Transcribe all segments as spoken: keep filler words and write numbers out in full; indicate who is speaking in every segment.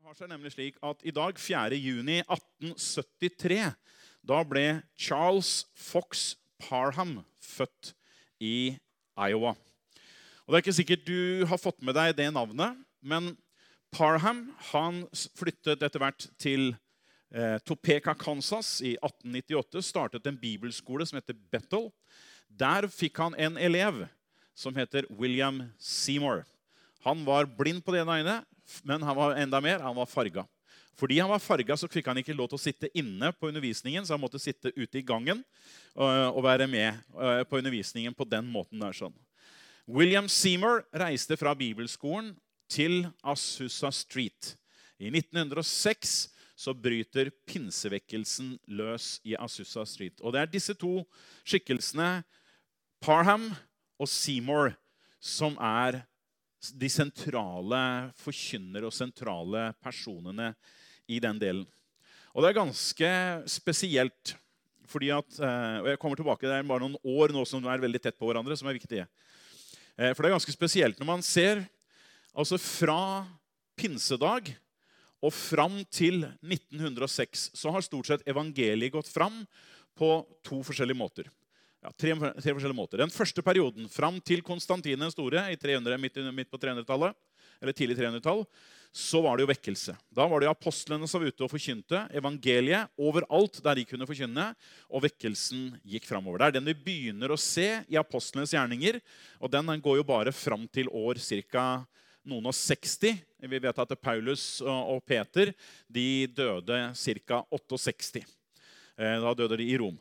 Speaker 1: har seg nemlig slik at i dag, fjerde juni atten syttitre, da ble Charles Fox Parham født i Iowa. Og det er ikke sikkert du har fått med deg det navnet, men Parham han flyttet etter hvert til eh, Topeka, Kansas i atten nittiåtte, startet en bibelskole som heter Bethel. Der fikk han en elev som heter William Seymour. Han var blind på det ene øyne, men han var enda mer, han var farga. Fordi han var farga, så fikk han ikke lov til å sitte inne på undervisningen, så han måtte sitte ute i gangen og, og være med på undervisningen på den måten der sånn. William Seymour reiste fra bibelskolen til Azusa Street. I nitten hundre og seks så bryter pinsevekkelsen løs i Azusa Street. Og det er disse to skikkelsene, Parham og Seymour, som er de sentrale forkynnere og sentrale personene i den delen. Og det er ganske spesielt, fordi at, og jeg kommer tilbake, det er bare noen år nå som er veldig tett på hverandre, som er viktige. For det er ganske spesielt når man ser, altså fra pinsedag og fram til nitten hundre og seks, så har stort sett evangeliet gått fram på to forskjellige måter. Ja, tre, tre forskjellige måter. Den første perioden, fram til Konstantin den store, i tre hundre, midt, midt på tre hundretallet, eller tidlig tre hundretall, så var det jo vekkelse. Da var det jo apostlene som var ute og forkynte evangeliet overalt der de kunne forkynne, og vekkelsen gikk framover. Det er den vi begynner å se i apostlenes gjerninger, og den, den går jo bare fram til år cirka noen og seksti. Vi vet at Paulus og Peter, de døde cirka sekstiåtte. Da døde de i Rom.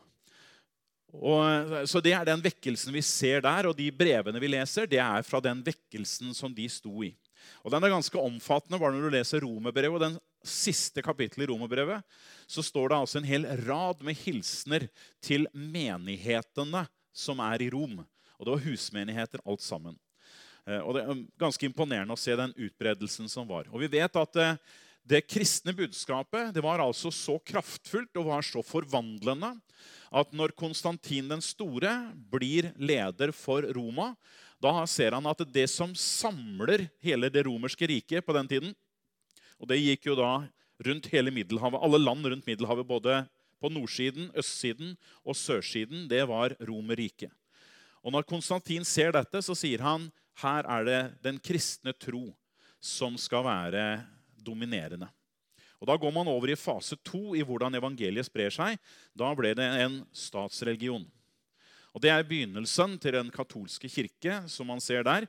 Speaker 1: Og, så det er den vekkelsen vi ser der, og de brevene vi leser, det er fra den vekkelsen som de sto i. Og den er ganske omfattende, bare når du leser Romerbrevet, og den siste kapittelet i Romerbrevet, så står det altså en hel rad med hilsner til menighetene som er i Rom. Og det var husmenigheter alt sammen. Og det er ganske imponerende å se den utbredelsen som var. Og vi vet at det, det kristne budskapet, det var altså så kraftfullt og var så forvandlende, at når Konstantin den store blir leder for Roma, da ser han at det som samler hele det romerske riket på den tiden, og det gikk jo da rundt hele Middelhavet, alle land rundt Middelhavet, både på nordsiden, østsiden og sørsiden, det var Romerriket. Og når Konstantin ser dette, så sier han, her er det den kristne tro som skal være dominerende. Og da går man over i fase to i hvordan evangeliet sprer seg. Da ble det en statsreligion. Og det er begynnelsen til den katolske kirke, som man ser der.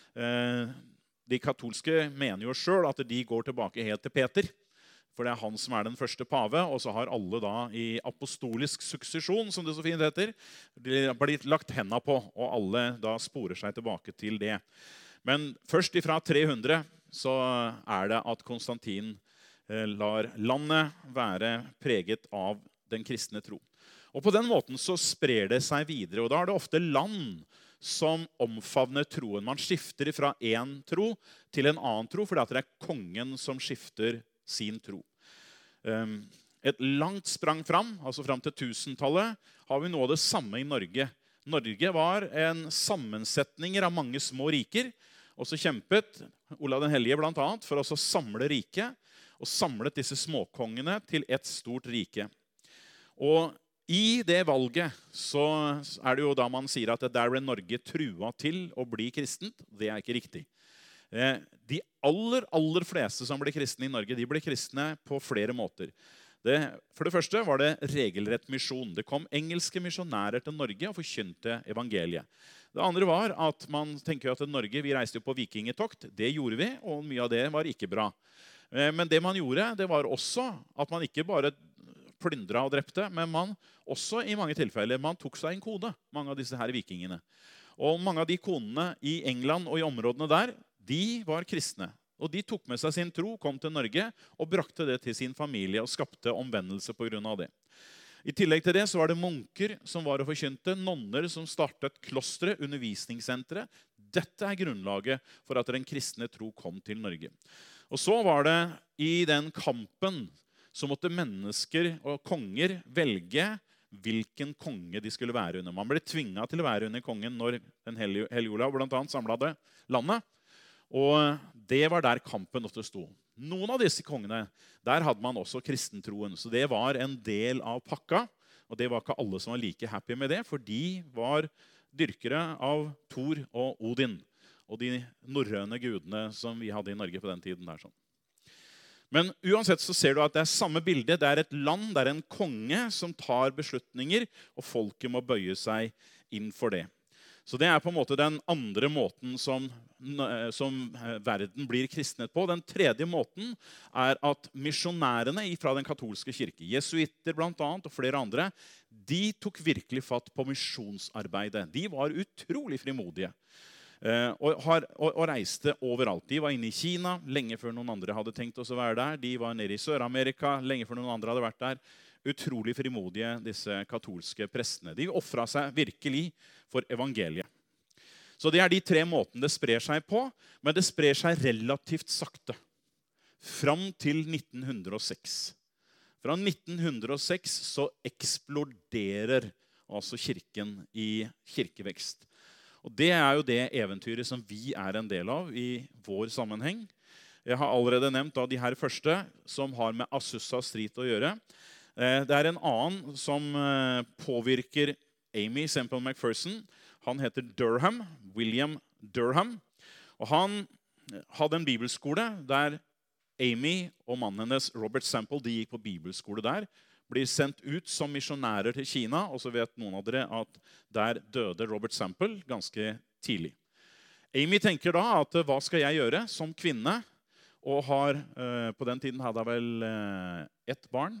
Speaker 1: De katolske mener jo selv at de går tilbake helt til Peter, for det er han som er den første pave, og så har alle da i apostolisk suksesjon, som det så fint heter, blitt lagt hendene på, og alle da sporer seg tilbake til det. Men først ifra tre hundre så er det at Konstantin lar landet være preget av den kristne tro. Og på den måten så sprer det seg videre, og da er det ofte land som omfavner troen. Man skifter fra en tro til en annen tro, fordi det er kongen som skifter sin tro. Et langt sprang fram, altså fram til tusentallet, har vi noe av det samme i Norge. Norge var en sammensetning av mange små riker, og så kjempet Olav den Hellige blant annet for å samle riket, og samlet disse småkongene til et stort rike. Og i det valget så er det jo da man sier at der ble Norge trua til å bli kristent. Det er ikke riktig. De aller, aller fleste som ble kristne i Norge, de ble kristne på flere måter. Det, for det første var det regelrett misjon. Det kom engelske misjonærer til Norge og forkynte evangeliet. Det andre var at man tenker at Norge, vi reiste jo på vikingetokt. Det gjorde vi, og mye av det var ikke bra. Men det man gjorde, det var også at man ikke bare plyndret og drepte, men man også i mange tilfeller, man tok seg en kone, mange av disse her vikingene. Og mange av de konene i England og i områdene der, de var kristne. Og de tok med seg sin tro, kom til Norge og brakte det til sin familie og skapte omvendelse på grunn av det. I tillegg til det så var det munker som var og forkynte, nonner som startet klostre, undervisningssentre. Dette er grunnlaget for at den kristne tro kom til Norge. Og så var det i den kampen så måtte mennesker og konger velge hvilken konge de skulle være under. Man ble tvinget til å være under kongen når den hellige Olav blant annet samlet landet. Og det var der kampen ofte sto. Noen av disse kongene, der hadde man også kristentroen. Så det var en del av pakka. Og det var ikke alle som var like happy med det, for de var dyrkere av Thor og Odin. Og de norrøne gudene som vi hadde i Norge på den tiden. Der, sånn. Men uansett så ser du at det er samme bilde. Det er et land, det er en konge som tar beslutninger, og folket må bøye seg inn for det. Så det er på en måte den andre måten som, som verden blir kristnet på. Den tredje måten er at misjonærene fra den katolske kirke, jesuitter blant annet, og flere andre, de tok virkelig fatt på misjonsarbeidet. De var utrolig frimodige. Og, har, og, og reiste overalt. De var inne i Kina lenge før noen andre hadde tenkt oss å være der. De var nede i Sør-Amerika lenge før noen andre hadde vært der. Utrolig frimodige, disse katolske prestene. De offret seg virkelig for evangeliet. Så det er de tre måtene det sprer seg på, men det sprer seg relativt sakte. Fram til nitten hundre og seks. Fra nitten hundre og seks så eksploderer altså kirken i kirkevekst. Og det er jo det eventyret som vi er en del av i vår sammenheng. Jeg har allerede nevnt av de her første som har med Azusa Street å gjøre. Det er en annen som påvirker Amy Semple McPherson. Han heter Durham, William Durham. Og han hadde en bibelskole der Amy og mannen hennes, Robert Semple, de gikk på bibelskole der. Blir sendt ut som misjonærer til Kina, og så vet noen av dere at der døde Robert Semple ganske tidlig. Amy tenker da at hva skal jeg gjøre som kvinne, og har, eh, på den tiden hadde jeg vel eh, ett barn.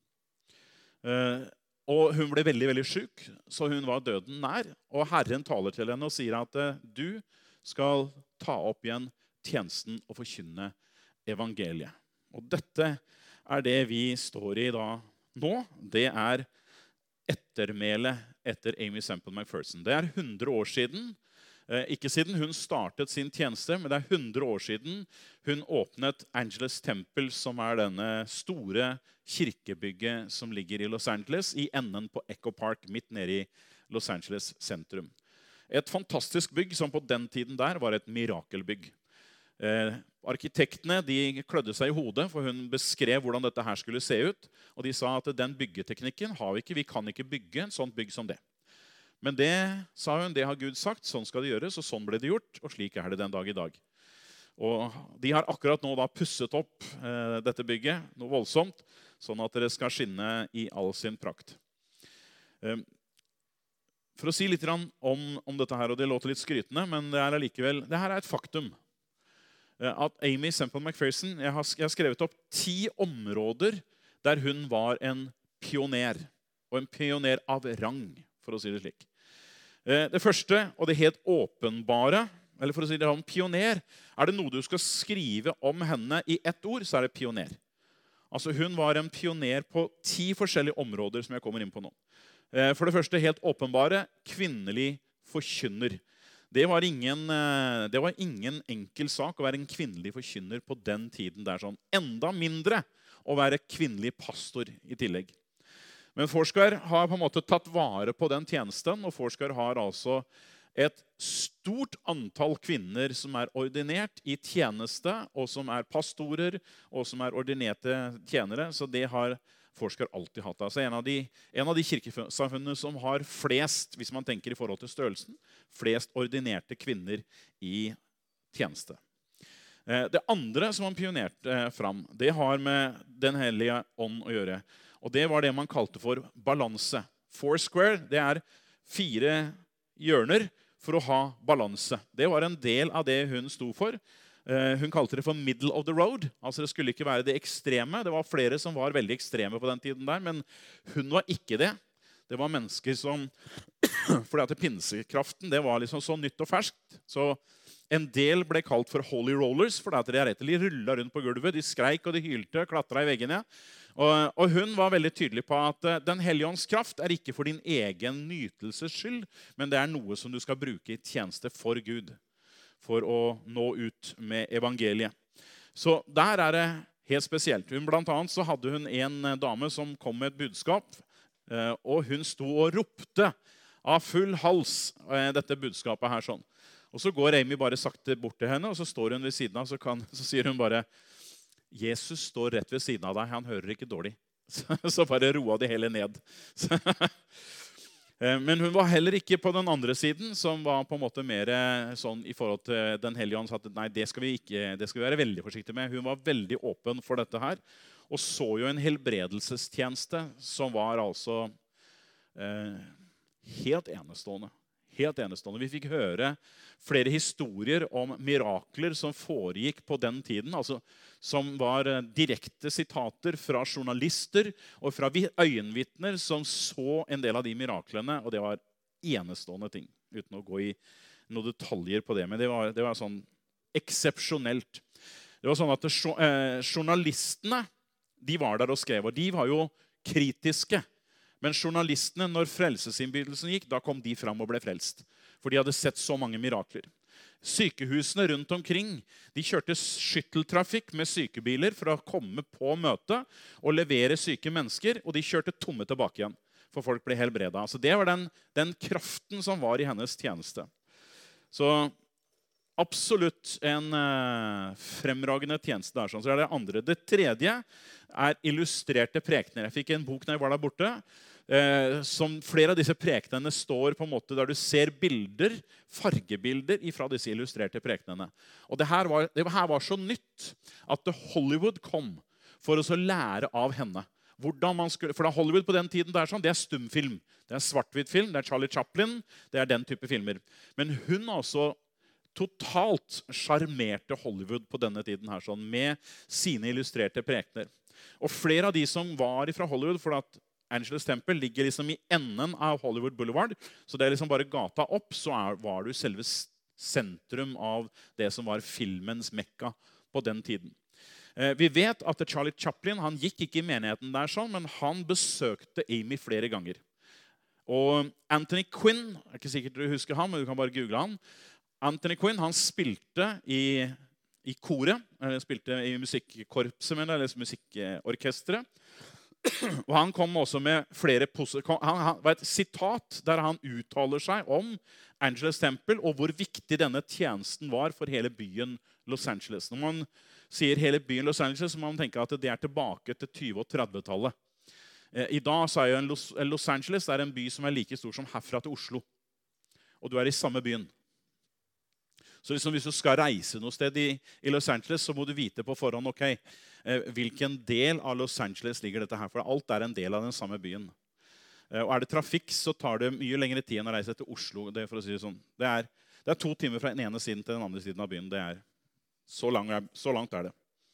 Speaker 1: Eh, og hun ble veldig, veldig syk, så hun var døden nær. Og Herren taler til henne og sier at eh, du skal ta opp igjen tjenesten og forkynne evangeliet. Og dette er det vi står i da, nå. Det er ettermælet etter Amy Semple McPherson. Det er hundre år siden, eh, ikke siden hun startet sin tjeneste, men det er hundre år siden hun åpnet Angelus Temple, som er denne store kirkebygget som ligger i Los Angeles, i enden på Echo Park, midt nede i Los Angeles sentrum. Et fantastisk bygg som på den tiden der var et mirakelbygg. Eh, arkitektene de klødde seg i hodet, for hun beskrev hvordan dette her skulle se ut. Og de sa at den byggeteknikken har vi ikke, vi kan ikke bygge en sånn bygg som det. Men det, sa hun, det har Gud sagt, sånn skal det gjøres, og sånn ble det gjort, og slik er det den dag i dag. Og de har akkurat nå da pusset opp eh, dette bygget, noe voldsomt, sånn at det skal skinne i all sin prakt. Eh, for å si litt om, om dette her, og det låter litt skrytende, men det er allikevel, det her er et faktum. At Amy Semple McPherson, jeg har, jeg har skrevet opp ti områder der hun var en pioner. Og en pioner av rang, for å si det slik. Det første, og det helt åpenbare, eller for å si det om pioner, er det noe du skal skrive om henne i ett ord, så er det pioner. Altså hun var en pioner på ti forskjellige områder som jeg kommer inn på nå. For det første, helt åpenbare, kvinnelig forkynner. Det var, ingen, det var ingen enkel sak å være en kvinnelig forkynner på den tiden der. Sånn. Enda mindre å være kvinnelig pastor i tillegg. Men Foursquare har på en måte tatt vare på den tjenesten, og Foursquare har altså et stort antall kvinner som er ordinert i tjeneste, og som er pastorer, og som er ordinerte tjenere. Så det har Foursquare alltid hatt. Altså en av de, en av de kirkesamfunnene som har flest, hvis man tenker i forhold til størrelsen, flest ordinerte kvinner i tjeneste. Det andre som han pionerte fram, det har med Den hellige ånd å gjøre. Og det var det man kalte for balanse. Foursquare, det er fire hjørner for å ha balanse. Det var en del av det hun sto for. Hun kalte det for middle of the road. Altså det skulle ikke være det ekstreme. Det var flere som var veldig ekstreme på den tiden der, men hun var ikke det. Det var mennesker som, fordi at pinsekraften, det var liksom så nytt og ferskt. Så en del ble kalt for holy rollers, fordi at de rett og slett rullet rundt på gulvet. De skreik og de hylte, klatret i veggene. Og, og hun var veldig tydelig på at Den hellige ånds kraft er ikke for din egen nytelses skyld, men det er noe som du skal bruke i tjeneste for Gud, for å nå ut med evangeliet. Så der er det helt spesielt. Hun, blant annet så hadde hun en dame som kom med et budskap, og hun sto og ropte av full hals dette budskapet her sånn. Og så går Amy bare sakte bort til henne, og så står hun ved siden av, så, kan, så sier hun bare, Jesus står rett ved siden av deg, han hører ikke dårlig. Så bare roa de hele ned. Men hun var heller ikke på den andre siden, som var på en måte mer sånn i forhold til den hellige ånd, at nei, det skal vi ikke, det skal vi være veldig forsiktige med. Hun var veldig åpen for dette her, og så jo en helbredelsestjeneste som var altså eh, helt enestående. Helt enestående. Vi fikk høre flere historier om mirakler som foregikk på den tiden, altså som var direkte sitater fra journalister og fra øyenvitner som så en del av de miraklene, og det var enestående ting, uten å gå i noen detaljer på det, men det var, det var sånn eksepsjonelt. Det var sånn at det, eh, journalistene, de var der og skrev, og de var jo kritiske. Men journalistene, når frelsesinnbydelsen gikk, da kom de fram og ble frelst. For de hadde sett så mange mirakler. Sykehusene rundt omkring, de kjørte skytteltrafikk med sykebiler for å komme på møte og levere syke mennesker, og de kjørte tomme tilbake igjen, for folk ble helbredet. Så det var den, den kraften som var i hennes tjeneste. Så absolutt en eh, fremragende tjeneste der. Så er det andre. Det tredje er illustrerte prekener. Jeg fikk en bok når jeg var der borte, eh, som flere av disse prekenene står på en måte der du ser bilder, fargebilder fra disse illustrerte prekenene. Og det her var, det her var så nytt at Hollywood kom for å lære av henne. Hvordan man skulle, for da Hollywood på den tiden det er, sånn, det er stumfilm, det er svart-hvitt film, det er Charlie Chaplin, det er den type filmer. Men hun altså totalt sjarmerte Hollywood på denne tiden her, sånn, med sine illustrerte prekener. Og flere av de som var fra Hollywood, for at Angeles Temple ligger liksom i enden av Hollywood Boulevard, så det er liksom bare gata opp, så er, var du selve sentrum av det som var filmens mekka på den tiden. Eh, vi vet at Charlie Chaplin, han gikk ikke i menigheten der sånn, men han besøkte Amy flere ganger. Og Anthony Quinn, jeg er ikke sikkert du husker han, men du kan bare google han. Anthony Quinn, han spilte i, i koret, eller spilte i musikkorpset, eller musikkorkestret. Og han kom også med flere han, han var et sitat der han uttaler seg om Angeles Temple og hvor viktig denne tjenesten var for hele byen Los Angeles. Når man sier hele byen Los Angeles, så må man tenke at det er tilbake til tyve- og tredve-tallet. I dag så er jo en Los, Los Angeles er en by som er like stor som herfra til Oslo. Og du er i samme byen. Så liksom hvis du skal reise noe sted i, i Los Angeles, så må du vite på forhånd, ok, eh, hvilken del av Los Angeles ligger dette her, for alt er en del av den samme byen. Eh, og er det trafikk, så tar det mye lengre tid enn å reise til Oslo. Det, for å si det, sånn. det, er, det er to timer fra den ene siden til den andre siden av byen. Det er, så, lang, så langt er det.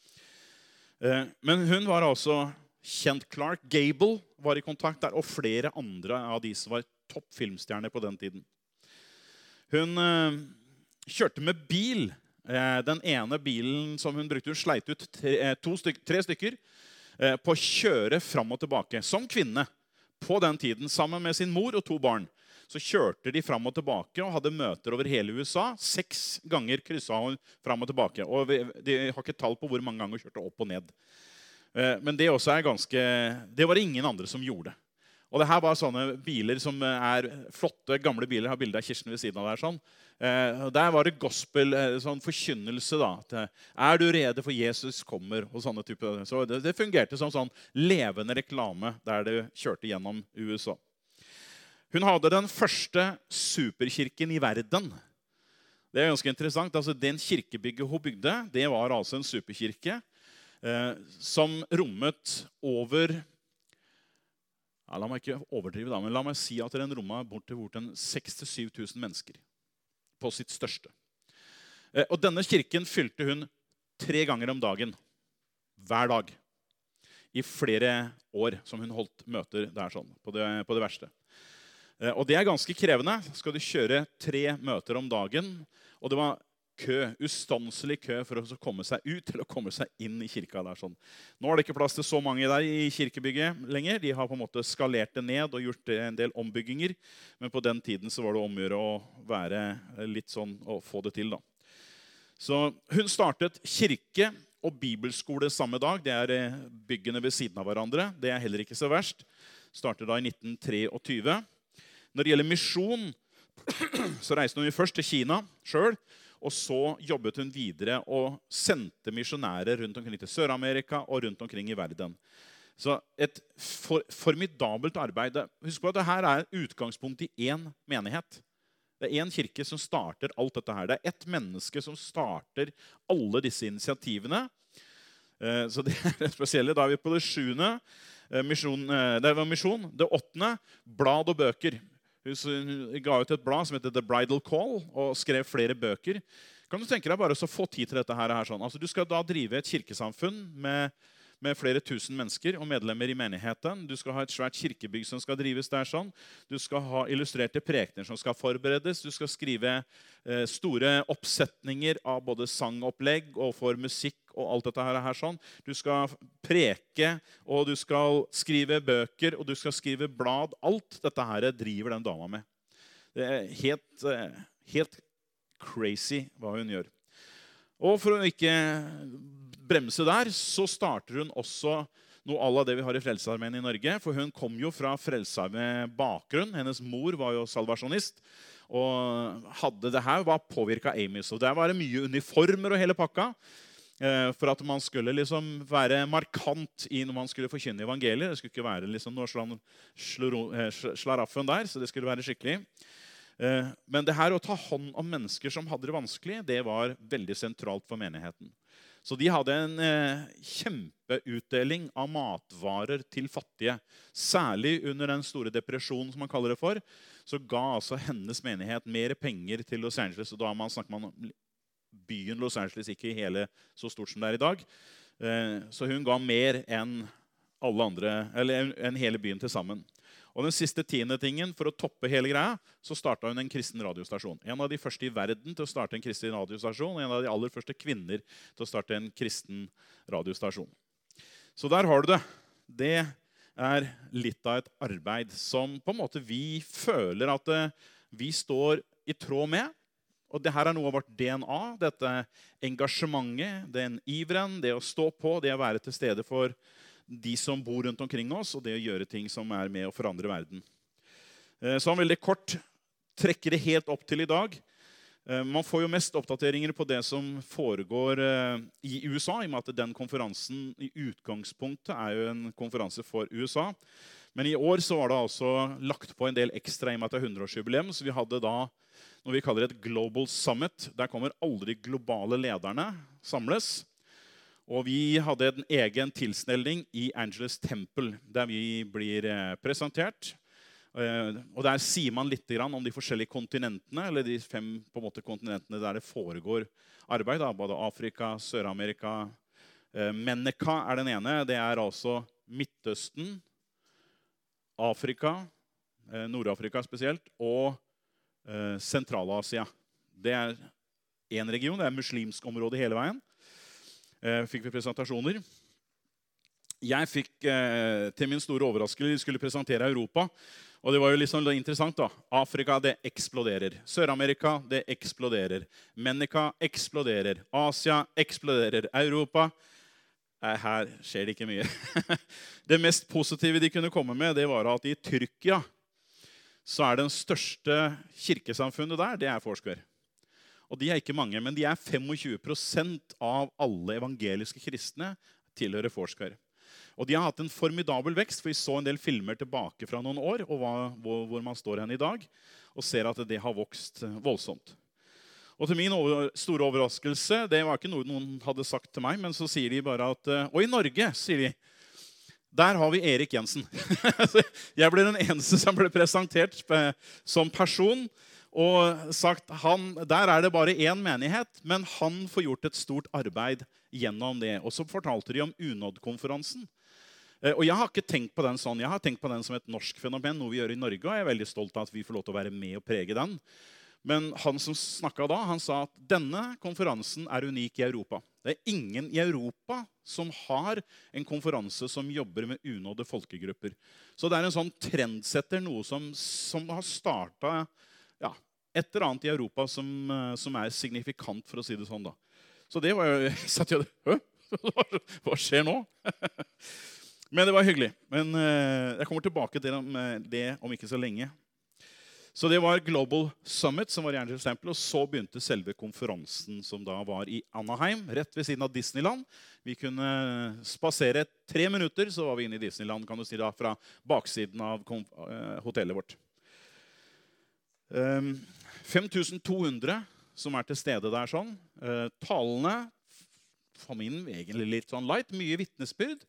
Speaker 1: Eh, men hun var altså kjent. Clark Gable var i kontakt der, og flere andre av de som var toppfilmstjerner på den tiden. Hun eh, kjørte med bil. Den ene bilen som hun brukte, hun sleit ut tre, to styk, tre stykker på å kjøre fram og tilbake. Som kvinne på den tiden, sammen med sin mor og to barn, så kjørte de fram og tilbake og hadde møter over hele U S A. Seks ganger krysset hun fram og tilbake. Og de har ikke tall på hvor mange ganger hun kjørte opp og ned. Men det også er ganske, det var ingen andre som gjorde det. Og det her var sånne biler som er flotte, gamle biler. Jeg har bildet av Kirsten ved siden av der. Sånn. Eh, der var det gospel, eh, sånn forkynnelse. Da, til, er du rede for Jesus kommer? Og sånne type. Så det, det fungerte som sånn levende reklame der det kjørte gjennom U S A. Hun hadde den første superkirken i verden. Det er ganske interessant. Altså, den kirkebygget hun bygde, det var altså en superkirke eh, som rommet over... Ja, la meg ikke overdrive da, men la meg si at den rommet bort til bort seks til syv tusen mennesker på sitt største. Eh, og denne kirken fylte hun tre ganger om dagen, hver dag, i flere år som hun holdt møter der sånn, på det, på det verste. Eh, og det er ganske krevende. Skal du kjøre tre møter om dagen, og det var kø, ustanselig kø for å komme seg ut eller komme seg inn i kirka der sånn. Nå er det ikke plass til så mange der i kirkebygget lenger. De har på en måte skalert det ned og gjort en del ombygginger. Men på den tiden så var det omgjøre å være litt sånn og få det til da. Så hun startet kirke og bibelskole samme dag. Det er byggene ved siden av hverandre. Det er heller ikke så verst. Startet da i nitten treogtyve. Når det gjelder misjon, så reiste hun først til Kina selv, Og så jobbet hun videre og sendte misjonærer rundt omkring til Sør-Amerika og rundt omkring i verden. Så et for, formidabelt arbeid. Husk på at dette er utgangspunkt i én menighet. Det er én kirke som starter alt dette her. Det er ett menneske som starter alle disse initiativene. Så det er det spesielle. Da er vi på det sjuende. Mission, det var misjon. Det åttende, blad og bøker. Hun ga ut et blad som heter The Bridal Call og skrev flere bøker. Kan du tenke deg bare å få tid til dette her? her sånn? Altså, du skal da drive et kirkesamfunn med med flere tusen mennesker og medlemmer i menigheten. Du skal ha et svært kirkebygg som skal drives der sånn. Du skal ha illustrerte prekener som skal forberedes. Du skal skrive eh, store oppsetninger av både sangopplegg og for musikk og alt dette her, her sånn. Du skal preke, og du skal skrive bøker, og du skal skrive blad. Alt dette her driver den dama med. Det er helt, eh, helt crazy hva hun gjør. Og for å ikke bremse der, så starter hun også noe à la det vi har i Frelsesarmeen i Norge. For hun kom jo fra Frelsesarmeen bakgrunn. Hennes mor var jo salvasjonist. Og hadde det her, var påvirket av Amy. Så der var det mye uniformer og hele pakka. For at man skulle liksom være markant i når man skulle forkynne evangeliet. Det skulle ikke være liksom noe slaraffen der, så det skulle være skikkelig. Men det her å ta hånd om mennesker som hadde det vanskelig, det var veldig sentralt for menigheten. Så de hadde en eh, kjempeutdeling av matvarer til fattige. Særlig under den store depresjonen, som man kaller det for, så ga altså hennes menighet mer penger til Los Angeles. Og da man snakker man om byen Los Angeles, ikke hele så stort som det er i dag. Eh, så hun ga mer enn alle andre, eller enn hele byen til sammen. Og den siste tiende tingen, for å toppe hele greia, så startet hun en kristen radiostasjon. En av de første i verden til å starte en kristen radiostasjon, og en av de aller første kvinner til å starte en kristen radiostasjon. Så der har du det. Det er litt av et arbeid som på en måte vi føler at vi står i tråd med. Og det her er noe av vårt D N A, dette engasjementet, den iveren, det å stå på, det å være til stede for de som bor rundt omkring oss, og det å gjøre ting som er med å forandre verden. Så han veldig kort trekker det helt opp til i dag. Man får jo mest oppdateringer på det som foregår i U S A, i og med at den konferansen i utgangspunktet er jo en konferanse for U S A. Men i år så var det altså lagt på en del ekstra i og med at det er hundreårsjubileum, så vi hadde da noe vi kaller et Global Summit. Der kommer alle de globale lederne samles. Og vi hadde en egen tilstelning i Angeles Temple, der vi blir presentert. Og der sier man litt om de forskjellige kontinentene, eller de fem på en måte, kontinentene der det foregår arbeid. Da. Både Afrika, Sør-Amerika. Meneka er den ene. Det er altså Midtøsten, Afrika, Nord-Afrika spesielt, og Sentral-Asia. Det er en region, det er muslimsk område hele veien. Fikk vi presentasjoner. Jeg fikk, eh, til min store overraskelse, skulle presentere Europa. Og det var jo liksom interessant da. Afrika, det eksploderer. Sør-Amerika, det eksploderer. Meneka eksploderer. Asia eksploderer. Europa, eh, her skjer det ikke mye. Det mest positive de kunne komme med, det var at i Tyrkia, så er den største kirkesamfunnet der, det er Foursquare. Og de er ikke mange, men de er tjuefem prosent av alle evangeliske kristne tilhører Foursquare. Og de har hatt en formidabel vekst, for vi så en del filmer tilbake fra noen år, og hva, hvor, hvor man står hen i dag, og ser at det har vokst voldsomt. Og til min over, store overraskelse, det var ikke noe noen hadde sagt til meg, men så sier de bare at, og i Norge, sier de, der har vi Erik Jensen. Jeg ble den eneste som ble presentert som person, og sagt, han, der er det bare én menighet, men han får gjort et stort arbeid gjennom det. Og så fortalte de om UNOD-konferansen. Og jeg har ikke tenkt på den sånn. Jeg har tenkt på den som et norsk fenomen, noe vi gjør i Norge, og jeg er veldig stolt av at vi får lov til å være med og prege den. Men han som snakket da, han sa at denne konferansen er unik i Europa. Det er ingen i Europa som har en konferanse som jobber med unådde folkegrupper. Så det er en sånn trendsetter, noe som, som har startet ja, et eller annet i Europa som, som er signifikant, for å si det sånn da. Så det var jo, jeg satt jo, Hø? Hva skjer nå? Men det var hyggelig. Men jeg kommer tilbake til det om ikke så lenge. Så det var Global Summit som var i Angels Temple, og så begynte selve konferansen som da var i Anaheim, rett ved siden av Disneyland. Vi kunne spasere tre minutter, så var vi inne i Disneyland, kan du si da, fra baksiden av hotellet vårt. fem tusen to hundre som er til stede der sånn. Talene, for min egentlig litt sånn light, mye vittnesbyrd.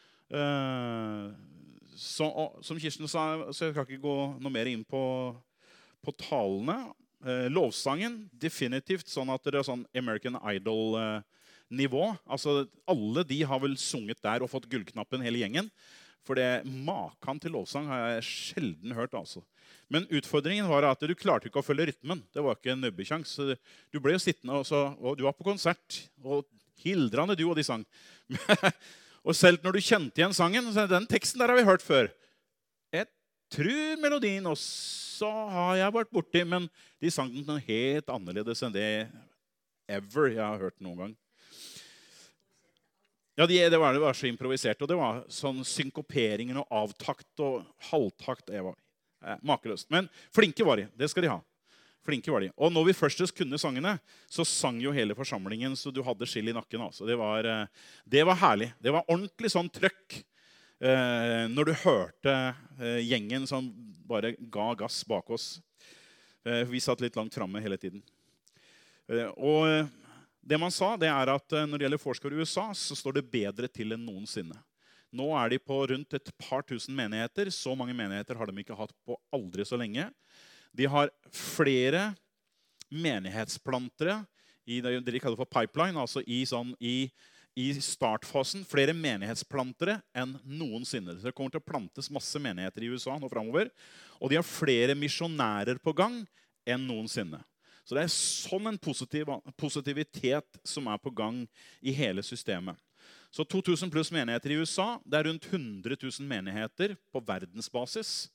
Speaker 1: Så, som Kirsten sa, så jeg kan ikke gå noe mer inn på på talene. Eh, lovsangen, definitivt sånn at det er sånn American Idol-nivå. Eh, altså, alle de har vel sunget der og fått gullknappen hele gjengen. For det maken til lovsang har jeg sjelden hørt, altså. Men utfordringen var at du klarte ikke å følge rytmen. Det var ikke en nøbbekjans. Du ble jo sittende, og, så, og du var på konsert, og hildrende du og de sang. Og selv når du kjente igjen sangen, så den teksten der har vi hørt før. Jeg tror melodien også så har jeg vært borti, men de sang den helt annerledes enn det ever jeg har hørt noen gang. Ja, de, det, var, det var så improvisert, og det var sånn synkoperingen og avtakt og halvtakt. Det var eh, makeløst. Men flinke var de, det skal de ha. Flinke var de. Og når vi først kunne sangene, så sang jo hele forsamlingen, så du hadde skill i nakken. Altså. Det, var, det var herlig. Det var ordentlig sånn trøkk. Eh, når du hørte eh, gjengen som bare ga gass bak oss. Eh, vi satt litt langt fremme hele tiden. Eh, og det man sa, det er at eh, når det gjelder Foursquare i U S A, så står det bedre til enn noensinne. Nå er de på rundt et par tusen menigheter. Så mange menigheter har de ikke hatt på aldri så lenge. De har flere menighetsplantere i det de kaller for pipeline, altså i sånn i i startfasen flere menighetsplantere enn noensinne. Det kommer til å plantes masse menigheter i U S A nå fremover, og de har flere misjonærer på gang enn noensinne. Så det er sånn en positiv, positivitet som er på gang i hele systemet. Så to tusen pluss menigheter i U S A, det er rundt hundre tusen menigheter på verdensbasis,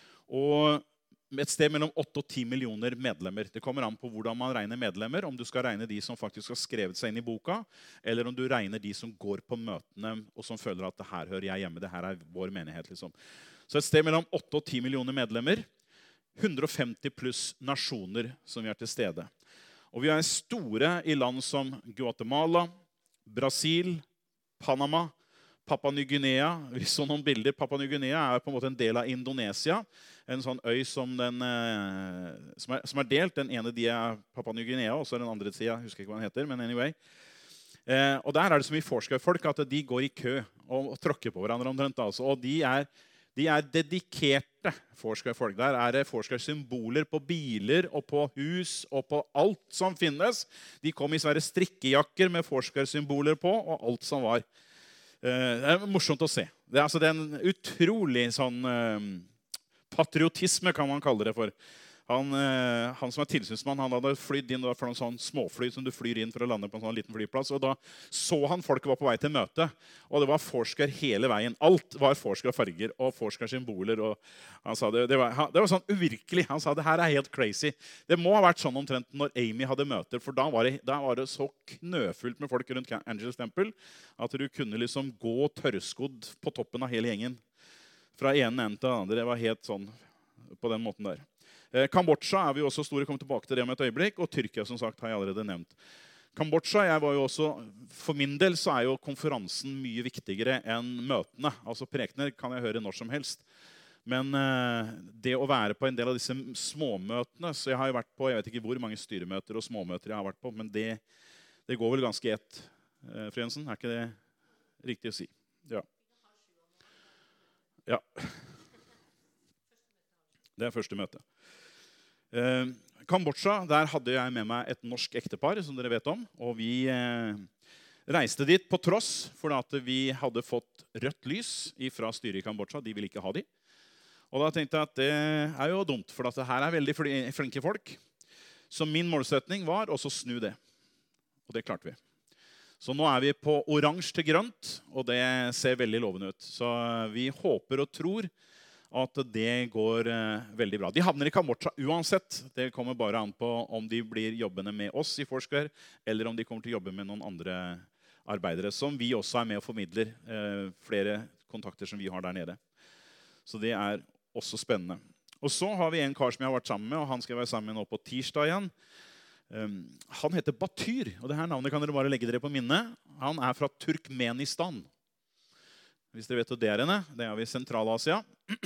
Speaker 1: og et sted mellom åtte og ti millioner medlemmer. Det kommer an på hvordan man regner medlemmer, om du skal regne de som faktisk har skrevet seg inn i boka, eller om du regner de som går på møtene og som føler at det her hører jeg hjemme, det her er vår menighet. Liksom. Så et sted mellom åtte og ti millioner medlemmer, hundre og femti pluss nasjoner som vi er til stede. Og vi er store i land som Guatemala, Brasil, Panama, Papua Ny-Guinea. Vi så noen bilder. Papua Ny-Guinea er på en måte en del av Indonesia. En sånn øy som, den, som, er, som er delt. Den ene de er Papua Ny-Guinea, og så den andre siden, jeg husker ikke hva den heter, men anyway. Eh, og der er det så mye Foursquare-folk at de går i kø og, og tråkker på hverandre omtrent. Altså. Og de er, de er dedikerte Foursquare-folk. Der er det Foursquare-symboler på biler og på hus og på alt som finnes. De kom i svære strikkejakker med Foursquare-symboler på, og alt som var. Det er morsomt å se. Det er, altså, det er en utrolig sånn uh, patriotisme, kan man kalle det for. Han, uh, han som er tilsynsmann, han hadde flydd inn for noen sånn småfly som du flyr inn for å lande på en sånn liten flyplass. Og da så han folk var på vei til møte, og det var Foursquare hele veien. Alt var Foursquare-farger og Foursquare-symboler. Og han sa det, det, var, det var sånn uvirkelig. Han sa det her er helt crazy. Det må ha vært sånn omtrent når Amy hadde møter, for da var det, da var det så knøfullt med folk rundt Angels Temple at du kunne liksom gå tørrskodd på toppen av hele gjengen. Fra ene enden til den andre. Det var helt sånn på den måten der. Kambodsja er vi også store, kommer tilbake til det om et øyeblikk, og Tyrkia som sagt har jeg allerede nevnt. Kambodsja, jeg var jo også, for min del så er jo konferansen mye viktigere enn møtene. Altså prekener kan jeg høre når som helst. Men eh, det å være på en del av disse småmøtene, så jeg har jo vært på, jeg vet ikke hvor mange styremøter og småmøter jeg har vært på, men det, det går vel ganske ett, eh, Fru Jensen, er ikke det riktig å si? Ja. Ja. Det er første møte. Eh, Kambodsja, der hadde jeg med meg et norsk ektepar, som dere vet om. Og vi eh, reiste dit på tross for at vi hadde fått rødt lys fra styret i Kambodsja. De ville ikke ha de. Og da tenkte jeg at det er jo dumt, for at det her er veldig flinke folk. Så min målsetning var også å snu det. Og det klarte vi. Så nå er vi på oransje til grønt, og det ser veldig lovende ut. Så vi håper og tror at det går eh, veldig bra. De havner i Kambodsja uansett. Det kommer bare an på om de blir jobbende med oss i Foursquare, eller om de kommer til å jobbe med noen andre arbeidere, som vi også er med og formidler. Eh, flere kontakter som vi har der nede. Så det er også spennende. Og så har vi en kar som jeg har vært sammen med, og han skal jeg være sammen med nå på tirsdag igjen. Um, han heter Batyr, og det her navnet kan dere bare legge dere på minnet. Han er fra Turkmenistan. Hvis dere vet hva det er henne, det er vi i Sentral-Asia.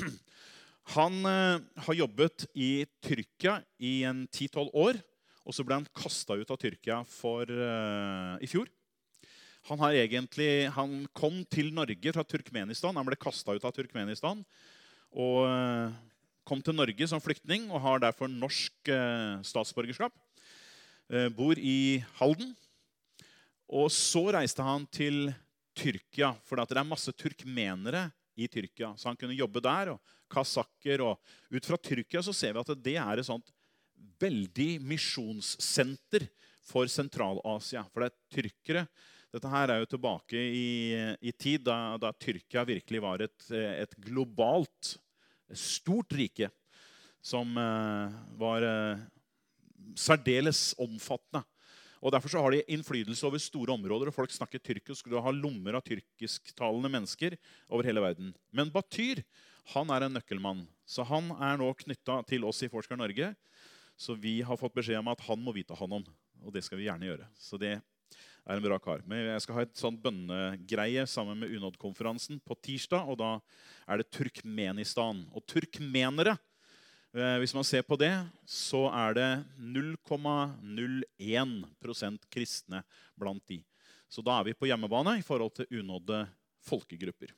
Speaker 1: Han uh, har jobbet i Tyrkia i en ti tolv år, og så ble han kastet ut av Tyrkia for, uh, i fjor. Han, har egentlig, han kom til Norge fra Turkmenistan, han ble kastet ut av Turkmenistan, og uh, kom til Norge som flyktning, og har derfor norsk uh, statsborgerskap. Bor i Halden. Og så reiste han til Tyrkia, for det er masse turkmenere i Tyrkia. Så han kunne jobbe der, og kasakker. Og ut fra Tyrkia så ser vi at det er et sånt veldig misjonssenter for Sentral-Asia. For det er tyrkere. Dette her er jo tilbake i, i tid, da, da Tyrkia virkelig var et, et globalt, stort rike, som uh, var... Uh, særdeles omfattende. Og derfor så har de innflytelse over store områder, og folk snakker tyrkisk, og du har lommer av tyrkisktalende mennesker over hele verden. Men Batyr, han er en nøkkelmann. Så han er nå knyttet til oss i Forsker Norge, så vi har fått beskjed om at han må vite han om, og det skal vi gjerne gjøre. Så det er en bra kar. Men jeg skal ha et sånn bønnegreie sammen med U N O D-konferansen på tirsdag, og da er det Turkmenistan. Og turkmenere, hvis man ser på det, så er det null komma null én prosent kristne blant de. Så da er vi på hjemmebane i forhold til unådde folkegrupper.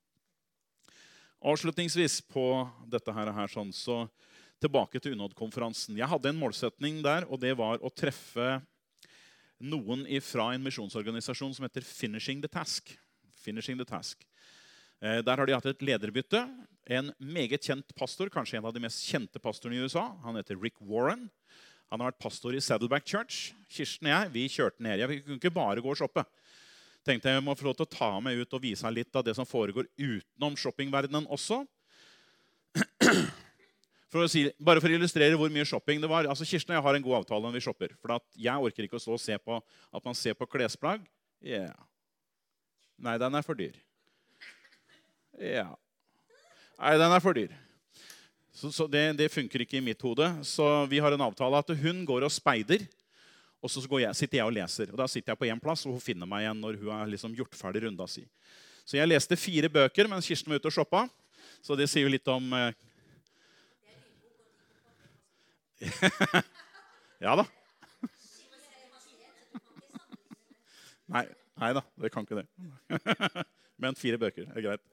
Speaker 1: Avslutningsvis på dette her, her sånn, så tilbake til U N O D-konferansen. Jeg hadde en målsetning der, og det var å treffe noen fra en misjonsorganisasjon som heter Finishing the Task. Finishing the Task. Der har de hatt et lederbytte. En meget kjent pastor, kanskje en av de mest kjente pastorene i U S A. Han heter Rick Warren. Han har vært pastor i Saddleback Church. Kirsten og jeg, vi kjørte ned. Jeg kunne ikke bare gå og shoppe. Tenkte jeg må få lov til å ta meg ut og vise litt av det som foregår utenom shoppingverdenen også. For å si, bare for å illustrere hvor mye shopping det var. Altså, Kirsten og jeg har en god avtale når vi shopper. For at jeg orker ikke å stå og se på at man ser på klesplagg. Ja. Yeah. Nei, den er for dyr. Ja. Nei, den er for dyr. Så, så det, det funker ikke i mitt hode. Så vi har en avtale at hun går og speider, og så går jeg, sitter jeg og leser. Og da sitter jeg på en plass, og hun finner meg igjen når hun har liksom gjort ferdig runda si. Så jeg leste fire bøker mens Kirsten var ute og shoppa. Så det sier jo litt om... Eh... ja da. Nei, nei da, det kan ikke det. Men fire bøker er greit.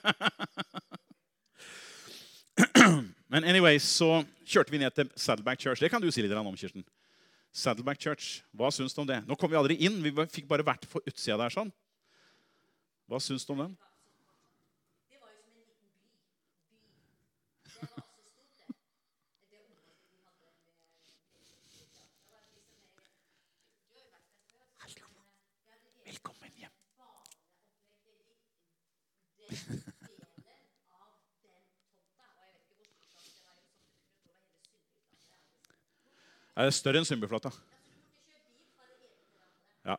Speaker 1: Men anyway, så kjørte vi ned til Saddleback Church. Det kan du si litt om, Kirsten. Saddleback Church. Hva syns du om det? Nå kom vi aldri inn. Vi fikk bare vært på utsida der sånn. Hva syns du om den?
Speaker 2: Det var jo som en liten by. by. Det var så stort det. Det området vi hadde med... Det var liksom... Du har jo vært der før.
Speaker 1: Velkommen hjem. Er det større enn Sundbyflata? Ja.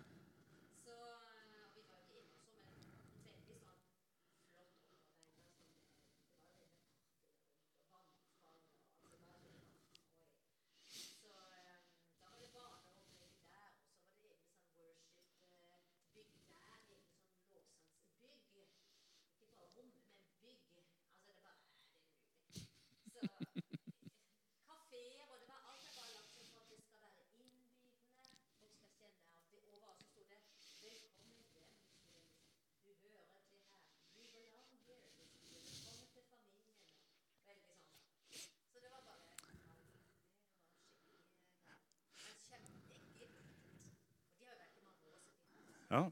Speaker 1: Ja.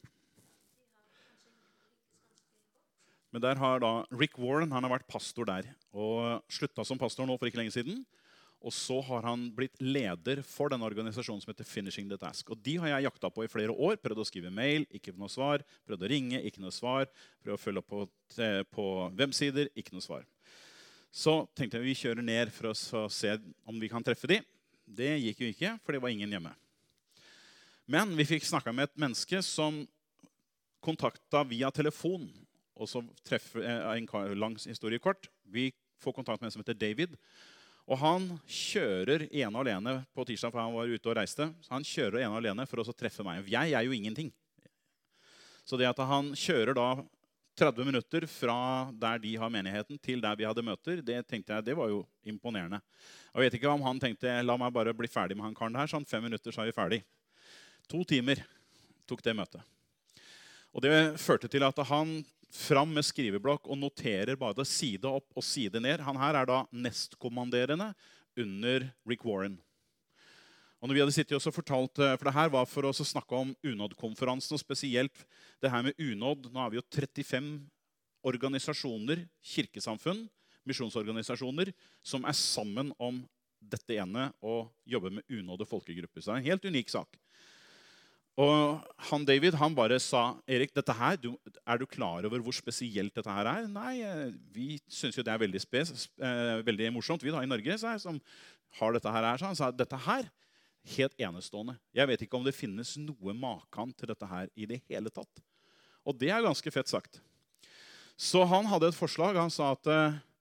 Speaker 1: Men der har da Rick Warren, han har vært pastor der, og sluttet som pastor nå for ikke lenge siden. Og så har han blitt leder for den organisasjonen som heter Finishing the Task. Og de har jeg jaktet på i flere år, prøvd å skrive mail, ikke noe svar, prøvd å ringe, ikke noe svar, prøvd å følge opp på, på websider, ikke noe svar. Så tenkte jeg vi kjører ned for å se om vi kan treffe de. Det gikk jo ikke, for det var ingen hjemme. Men vi fikk snakket med et menneske som kontaktet via telefon, og så treffer en lang historie kort. Vi få kontakt med en som heter David. Og han kjører ene og alene på tirsdag, for han var ute og reiste. Så han kjører ene og alene for å treffe meg. Jeg er jo ingenting. Så det at han kjører da tretti minutter fra der de har menigheten til der vi hadde møter, det tenkte jeg, det var jo imponerende. Jeg vet ikke om han tenkte, la meg bare bli ferdig med han karen der, sånn fem minutter så er vi ferdig. To timer tok det møtet. Og det førte til at han fram med skriveblokk og noterer bare side opp og side ned. Han her er da nestkommanderende under Rick Warren. Og når vi hadde sittet og fortalt, for det her var for oss å snakke om UNOD-konferansen, og spesielt det her med UNOD. Nå har vi jo trettifem organisasjoner, kirkesamfunn, misjonsorganisasjoner, som er sammen om dette ene og jobber med UNOD og folkegrupper. Så det er en helt unik sak. Og han David, han bare sa, Erik, dette her, du, er du klar over hvor spesielt dette her er? Nei, vi synes jo det er veldig, spes, eh, veldig morsomt. Vi da i Norge, så her, som har dette her, så han sa, dette her, helt enestående. Jeg vet ikke om det finnes noe makan til dette her i det hele tatt. Og det er ganske fett sagt. Så han hadde et forslag. Han sa at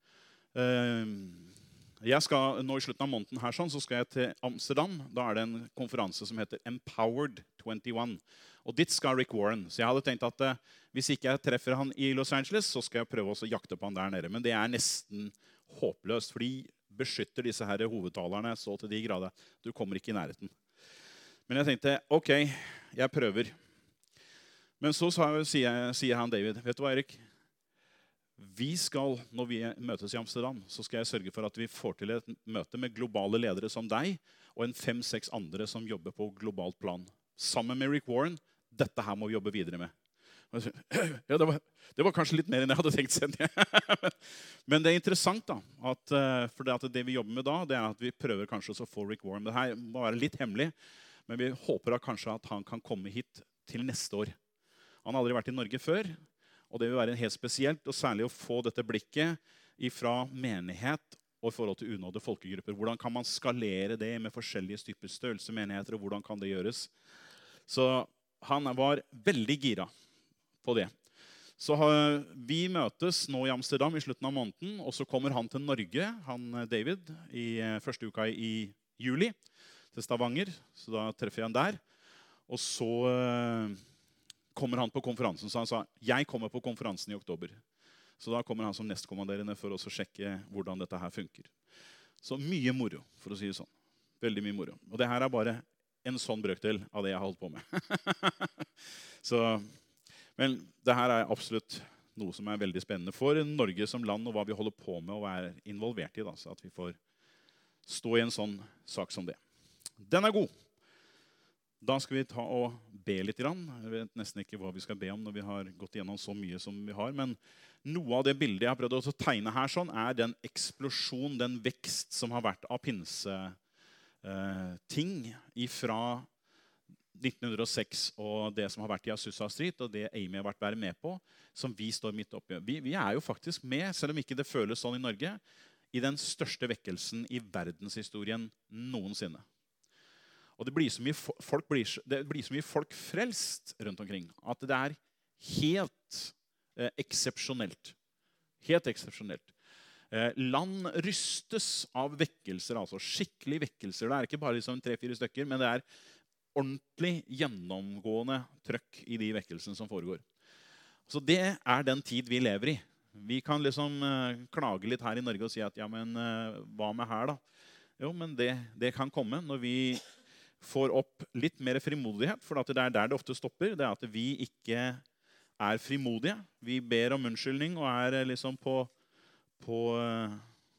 Speaker 1: eh, jeg skal, nå i slutten av måneden her, sånn, så skal jeg til Amsterdam. Da er det en konferanse som heter Empowered tjueén. Og dit skal Rick Warren. Så jeg hadde tenkt at eh, hvis ikke jeg treffer han i Los Angeles, så skal jeg prøve å jakte på han der nede. Men det er nesten håpløst, for de beskytter disse her hovedtalerne så til de grader. Du kommer ikke i nærheten. Men jeg tenkte, ok, jeg prøver. Men så sier, sier han David, vet du hva, Erik? Vi skal, når vi møtes i Amsterdam, så skal jeg sørge for at vi får til et møte med globale ledere som deg, og en fem-seks andre som jobber på globalt plan. Sammen med Rick Warren, dette her må vi jobbe videre med. Ja, det, var, det var kanskje litt mer enn jeg hadde tenkt selv. Men det er interessant da, at, for det, at det vi jobber med da, det er at vi prøver kanskje å få Rick Warren. Det her må være litt hemmelig, men vi håper at kanskje at han kan komme hit til neste år. Han har aldri vært i Norge før, og det vil være helt spesielt, og særlig å få dette blikket fra menighet og i forhold til unådde folkegrupper. Hvordan kan man skalere det med forskjellige typer størrelse menigheter, og hvordan kan det gjøres? Så han var veldig gira på det. Så har, vi møtes nå i Amsterdam i slutten av måneden, og så kommer han til Norge, han David, i første uka i juli, til Stavanger. Så da treffer jeg han der. Og så uh, kommer han på konferansen, så han sa, jeg kommer på konferansen i oktober. Så da kommer han som nestkommanderende for oss å sjekke hvordan dette her funker. Så mye moro, for å si det sånn. Veldig mye moro. Og det her er bare en sånn brøkdel av det jeg har holdt på med. Så... Men det her er absolutt noe som er veldig spennende for Norge som land, og hva vi holder på med og er involvert i, da, så at vi får stå i en sånn sak som det. Den er god. Da skal vi ta og be litt. Jeg vet nesten ikke hva vi skal be om når vi har gått igjennom så mye som vi har, men noe av det bildet jeg har prøvd å tegne her sånn, er den eksplosjon, den vekst som har vært av pinse eh, ting ifra nitten hundre og seks og det som har vært i Azusa Street, og det Amy har vært med på, som vi står midt oppi. Vi, vi er jo faktisk med, selv om ikke det føles sånn i Norge, i den største vekkelsen i verdenshistorien noensinne. Og det blir så mye folk, blir, det blir så mye folk frelst rundt omkring, at det er helt eh, eksepsjonelt. Helt eksepsjonelt. Eh, land rystes av vekkelser, altså skikkelig vekkelser. Det er ikke bare liksom tre-fire stykker, men det er ordentlig gjennomgående trøkk i de vekkelsene som foregår. Så det er den tid vi lever i. Vi kan liksom uh, klage litt her i Norge og si at ja, men uh, hva med her da? Jo, men det, det kan komme når vi får opp litt mer frimodighet, for det er der det ofte stopper. Det er at vi ikke er frimodige. Vi ber om unnskyldning og er liksom på, på uh,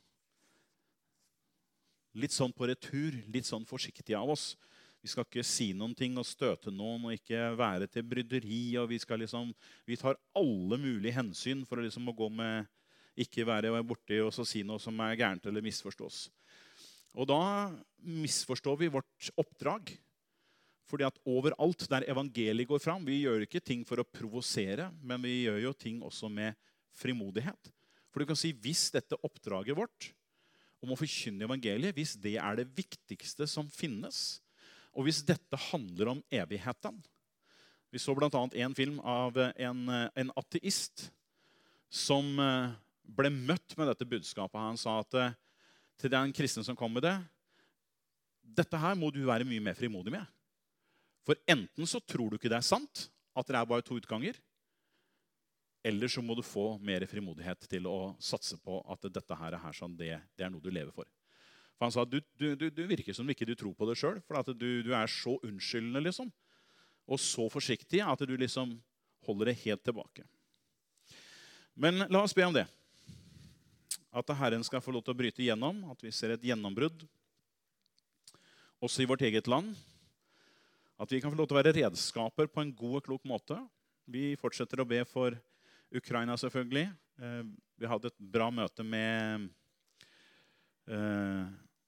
Speaker 1: litt sånn på retur, litt sånn forsiktige av oss. Vi skal ikke si noen ting og støte noen og ikke være til bryderi. Og vi, skal liksom, vi tar alle mulige hensyn for å, liksom å gå med, ikke være borte og så si noe som er gærent eller misforstås. Og da misforstår vi vårt oppdrag. Fordi at overalt der evangeliet går fram, vi gjør ikke ting for å provosere, men vi gjør jo ting også med frimodighet. For du kan si, hvis dette oppdraget vårt om å forkynne evangeliet, hvis det er det viktigste som finnes, og hvis dette handler om evigheten. Vi så blant annet en film av en, en ateist som ble møtt med dette budskapet. Han sa at eh, til den kristne som kom med det, dette her må du være mye mer frimodig med. For enten så tror du ikke det er sant, at det er bare to utganger, eller så må du få mer frimodighet til å satse på at dette her er, her sånn, det, det er noe du lever for. For han sa at du, du, du, du virker som ikke du tror på det selv, for at du, du er så unnskyldende liksom, og så forsiktig at du liksom holder det helt tilbake. Men la oss be om det. At Herren skal få lov til å bryte igjennom, at vi ser et gjennombrudd, også i vårt eget land. At vi kan få lov til å være redskaper på en god og klok måte. Vi fortsetter å be for Ukraina selvfølgelig. Eh, vi hadde et bra møte med eh,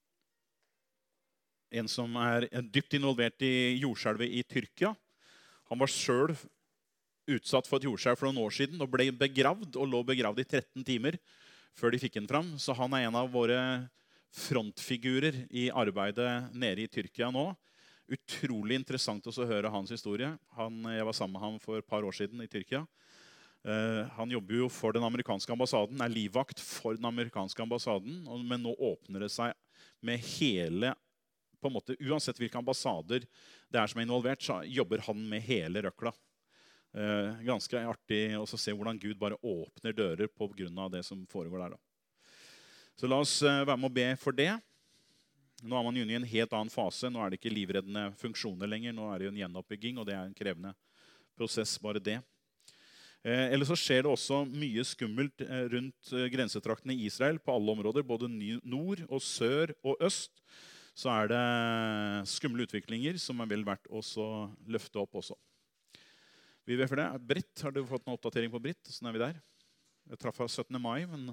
Speaker 1: en som er dypt involvert i jordskjelvet i Tyrkia. Han var selv utsatt for et jordskjelv for noen år siden og ble begravd og lå begravd i tretten timer før de fikk den fram. Så han er en av våre frontfigurer i arbeidet nede i Tyrkia nå. Utrolig interessant å høre hans historie. Han, jeg var sammen med ham for et par år siden i Tyrkia. Uh, han jobber jo for den amerikanske ambassaden, er livvakt for den amerikanske ambassaden, og, men nå åpner det seg med hele, på en måte, uansett hvilke ambassader det er som er involvert, så jobber han med hele røkla. Uh, ganske artig å se hvordan Gud bare åpner dører på grunn av det som foregår der. Da. Så la oss uh, være med å be for det. Nå er man inne i en helt annen fase. Nå er det ikke livreddende funksjoner lenger. Nå er det jo en gjenoppbygging, og det er en krevende prosess, bare det. Eh, eller så skjer det også mye skummelt eh, rundt eh, grensetraktene i Israel på alle områder, både nord og sør og øst. Så er det skumle utviklinger som er vel verdt å løfte opp også. Vi vet for det. Britt, har du fått en oppdatering på Britt? Sånn er vi der. Jeg traff av syttende mai, men...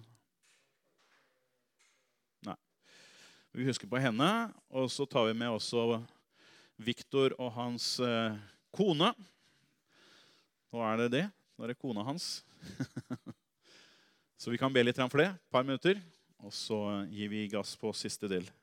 Speaker 1: Nei. Vi husker på henne, og så tar vi med også Victor og hans eh, kone. Nå er det det. Nå er det kona hans. Så vi kan be litt for det, et par minutter, og så gir vi gass på siste del.